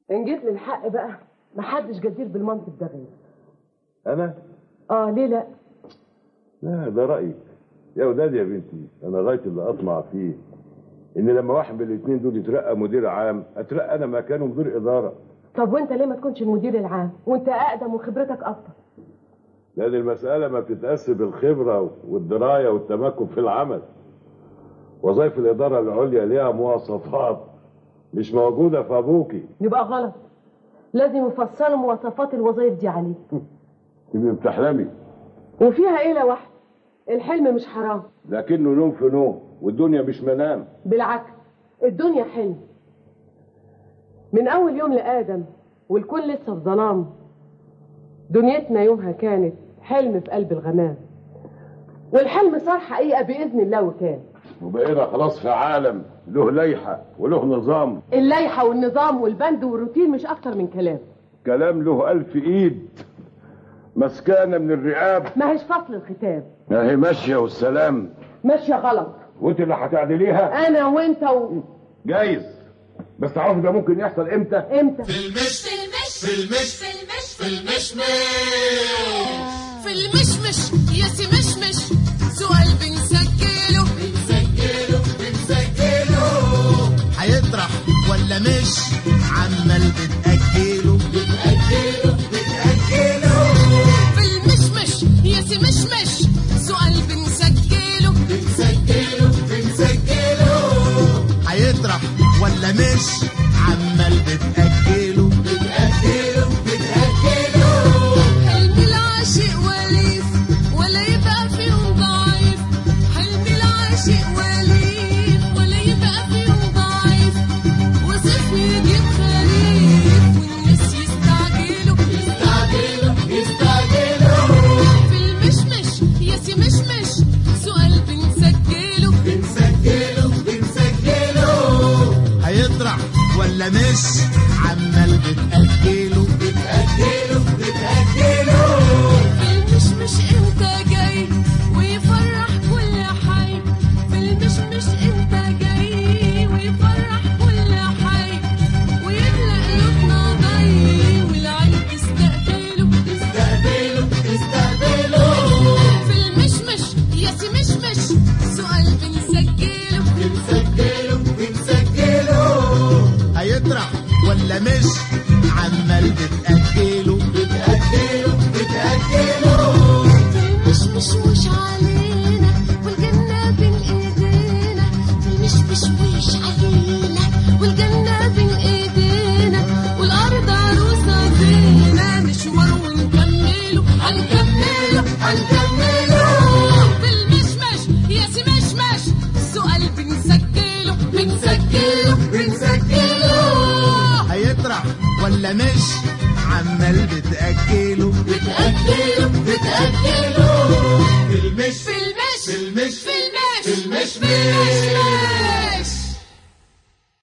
ان جيت للحق بقى محدش جدير بالمنطق ده غير انا. ليه لا؟ لا ده رايك يا ولاد يا بنتي. انا غايه اللي اطمع فيه ان لما واحد من الاثنين دول يترقى مدير عام اترقى انا مكانه مدير اداره. طب وانت ليه ما تكونش المدير العام وانت اقدم وخبرتك اكتر؟ لان المساله ما بتتقاس بالخبره والدرايه والتمكن في العمل. وظائف الاداره العليا ليها مواصفات مش موجوده في ابوكي. يبقى غلط، لازم يفصلوا مواصفات الوظائف دي عليه. تبقي بتحلمي. وفيها ايه لوحده؟ الحلم مش حرام، لكنه نوم في نوم والدنيا مش منام. بالعكس الدنيا حلم. من اول يوم لادم والكل لسه في ظلام. دنيتنا يومها كانت حلم في قلب الغمام، والحلم صار حقيقه باذن الله. وكان وبقينا خلاص في عالم له لائحه وله نظام. اللائحه والنظام والبند والروتين مش اكتر من كلام. كلام له 1000 ايد مسكانه من الرقاب. ما هيش فصل الختام. ما هي ماشيه والسلام. ماشيه غلط. وانت اللي هتعدليها. انا وانت جايز، بس تعرفي ده ممكن يحصل امتى؟ في المشمش يا سي مشمش. سؤال بنسجله هيطرح ولا مش؟ عمال بتأجله في المشمش يا سي مشمش. سؤال بنسجله هيطرح ولا مش؟ عمال بتأجله حلم العاشق وليف ولا يبقى فيهم ضعيف. حلم العاشق وليف ولا يبقى فيهم ضعيف. وصيف يجيب خريف والناس يستعجلوا في المشمش يا سي مشمش. سؤال بنسجله هيطرح ولا مش؟ عمال بتأجله المشمش انت جاي ويفرح كل حي. في المشمش انت جاي ويفرح كل حي. ويملأ قلوبنا ضي والعين تستقبله في المشمش يا سي مشمش. سؤال بنسجله هيطرح ولا مش؟ عمال بتأجله المشمش وش علينا والجنة بين ايدينا. المشمش وش علينا والجنة بين ايدينا. والارض عروسة فينا مشوار ونكمله في المشمش يا سي مشمش. السؤال بنسجله هيطرح ولا مش؟ عمال بتأجله